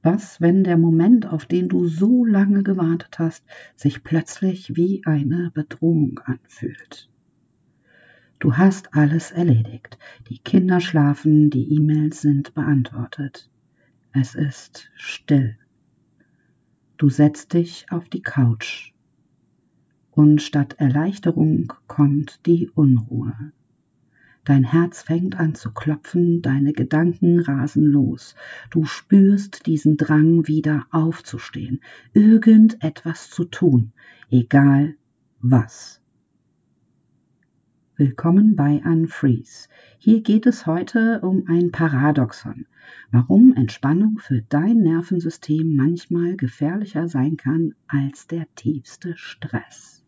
Was, wenn der Moment, auf den du so lange gewartet hast, sich plötzlich wie eine Bedrohung anfühlt? Du hast alles erledigt. Die Kinder schlafen, die E-Mails sind beantwortet. Es ist still. Du setzt dich auf die Couch und statt Erleichterung kommt die Unruhe. Dein Herz fängt an zu klopfen, deine Gedanken rasen los. Du spürst diesen Drang, wieder aufzustehen, irgendetwas zu tun, egal was. Willkommen bei Unfreeze. Hier geht es heute um ein Paradoxon, warum Entspannung für dein Nervensystem manchmal gefährlicher sein kann als der tiefste Stress.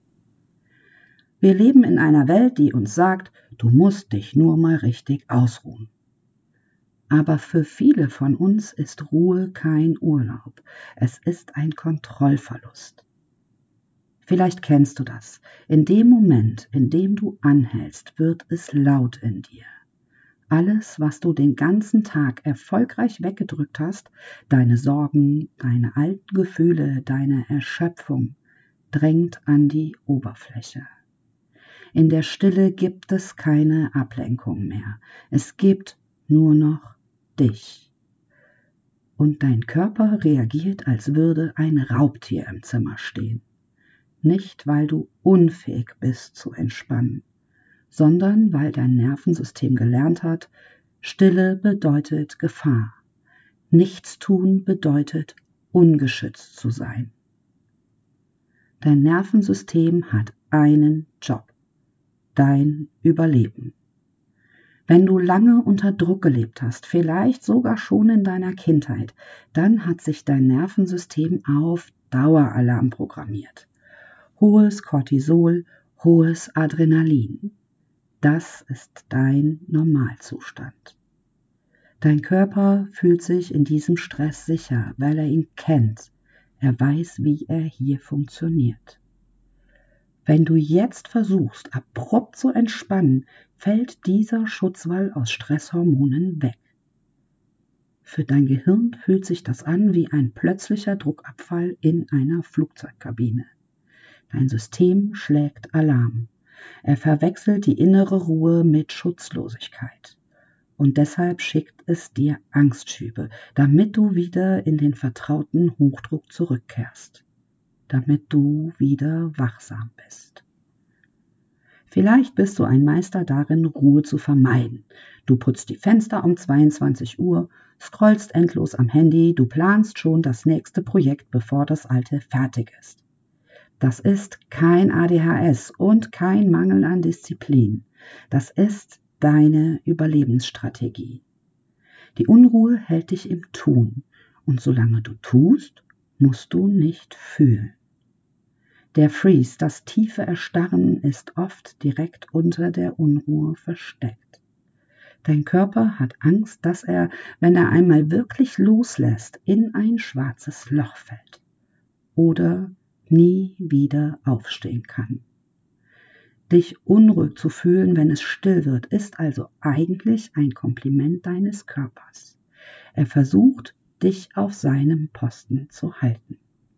Wir leben in einer Welt, die uns sagt, du musst dich nur mal richtig ausruhen. Aber für viele von uns ist Ruhe kein Urlaub, es ist ein Kontrollverlust. Vielleicht kennst du das. In dem Moment, in dem du anhältst, wird es laut in dir. Alles, was du den ganzen Tag erfolgreich weggedrückt hast, deine Sorgen, deine alten Gefühle, deine Erschöpfung, drängt an die Oberfläche. In der Stille gibt es keine Ablenkung mehr. Es gibt nur noch dich. Und dein Körper reagiert, als würde ein Raubtier im Zimmer stehen. Nicht, weil du unfähig bist zu entspannen, sondern weil dein Nervensystem gelernt hat, Stille bedeutet Gefahr. Nichtstun bedeutet, ungeschützt zu sein. Dein Nervensystem hat einen Job, dein Überleben. Wenn du lange unter Druck gelebt hast, vielleicht sogar schon in deiner Kindheit, dann hat sich dein Nervensystem auf Daueralarm programmiert. Hohes Cortisol, hohes Adrenalin. Das ist dein Normalzustand. Dein Körper fühlt sich in diesem Stress sicher, weil er ihn kennt. Er weiß, wie er hier funktioniert. Wenn du jetzt versuchst, abrupt zu entspannen, fällt dieser Schutzwall aus Stresshormonen weg. Für dein Gehirn fühlt sich das an wie ein plötzlicher Druckabfall in einer Flugzeugkabine. Dein System schlägt Alarm. Er verwechselt die innere Ruhe mit Schutzlosigkeit. Und deshalb schickt es dir Angstschübe, damit du wieder in den vertrauten Hochdruck zurückkehrst. Damit du wieder wachsam bist. Vielleicht bist du ein Meister darin, Ruhe zu vermeiden. Du putzt die Fenster um 22 Uhr, scrollst endlos am Handy, du planst schon das nächste Projekt, bevor das alte fertig ist. Das ist kein ADHS und kein Mangel an Disziplin. Das ist deine Überlebensstrategie. Die Unruhe hält dich im Tun und solange du tust, musst du nicht fühlen. Der Freeze, das tiefe Erstarren, ist oft direkt unter der Unruhe versteckt. Dein Körper hat Angst, dass er, wenn er einmal wirklich loslässt, in ein schwarzes Loch fällt oder nie wieder aufstehen kann. Dich unruhig zu fühlen, wenn es still wird, ist also eigentlich ein Kompliment deines Körpers. Er versucht, dich auf seinem Posten zu halten.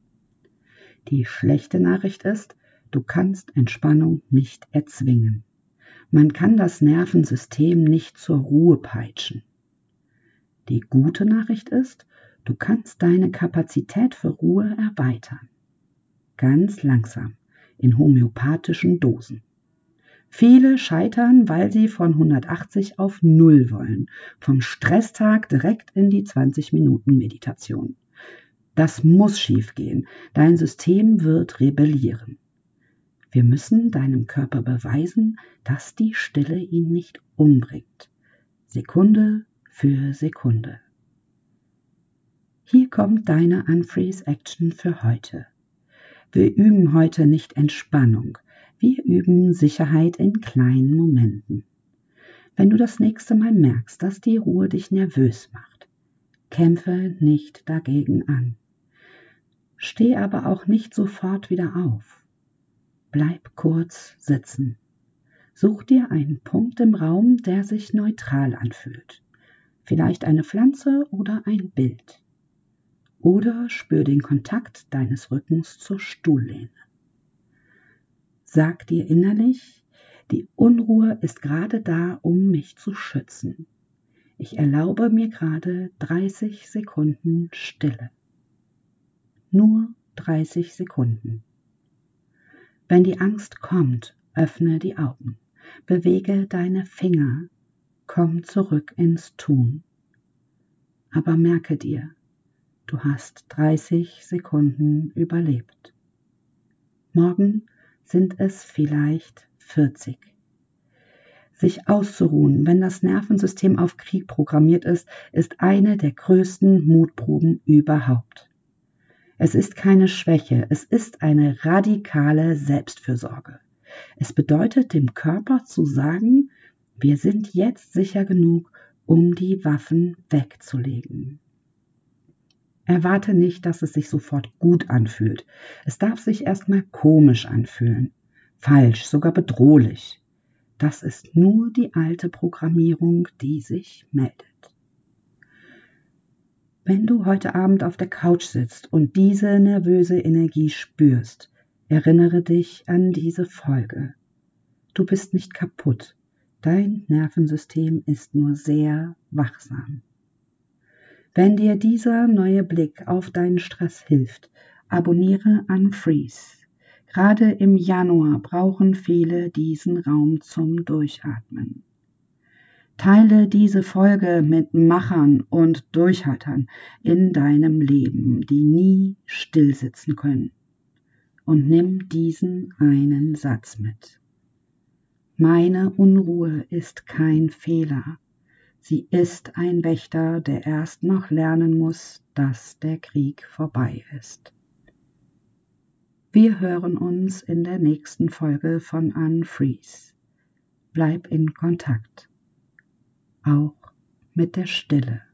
Die schlechte Nachricht ist, du kannst Entspannung nicht erzwingen. Man kann das Nervensystem nicht zur Ruhe peitschen. Die gute Nachricht ist, du kannst deine Kapazität für Ruhe erweitern. Ganz langsam, in homöopathischen Dosen. Viele scheitern, weil sie von 180 auf 0 wollen, vom Stresstag direkt in die 20-Minuten-Meditation. Das muss schiefgehen, dein System wird rebellieren. Wir müssen deinem Körper beweisen, dass die Stille ihn nicht umbringt. Sekunde für Sekunde. Hier kommt deine Unfreeze-Action für heute. Wir üben heute nicht Entspannung, wir üben Sicherheit in kleinen Momenten. Wenn du das nächste Mal merkst, dass die Ruhe dich nervös macht, kämpfe nicht dagegen an. Steh aber auch nicht sofort wieder auf. Bleib kurz sitzen. Such dir einen Punkt im Raum, der sich neutral anfühlt. Vielleicht eine Pflanze oder ein Bild. oder spür den Kontakt deines Rückens zur Stuhllehne. Sag dir innerlich, die Unruhe ist gerade da, um mich zu schützen. Ich erlaube mir gerade 30 Sekunden Stille. Nur 30 Sekunden. Wenn die Angst kommt, öffne die Augen, bewege deine Finger, komm zurück ins Tun. Aber merke dir, du hast 30 Sekunden überlebt. Morgen sind es vielleicht 40. Sich auszuruhen, wenn das Nervensystem auf Krieg programmiert ist, ist eine der größten Mutproben überhaupt. Es ist keine Schwäche, es ist eine radikale Selbstfürsorge. Es bedeutet dem Körper zu sagen, wir sind jetzt sicher genug, um die Waffen wegzulegen. Erwarte nicht, dass es sich sofort gut anfühlt. Es darf sich erstmal komisch anfühlen, falsch, sogar bedrohlich. Das ist nur die alte Programmierung, die sich meldet. Wenn du heute Abend auf der Couch sitzt und diese nervöse Energie spürst, erinnere dich an diese Folge. Du bist nicht kaputt. Dein Nervensystem ist nur sehr wachsam. Wenn dir dieser neue Blick auf deinen Stress hilft, abonniere Unfreeze. Gerade im Januar brauchen viele diesen Raum zum Durchatmen. Teile diese Folge mit Machern und Durchhaltern in deinem Leben, die nie stillsitzen können. Und nimm diesen einen Satz mit. Meine Unruhe ist kein Fehler. Sie ist ein Wächter, der erst noch lernen muss, dass der Krieg vorbei ist. Wir hören uns in der nächsten Folge von Unfreeze. Bleib in Kontakt, auch mit der Stille.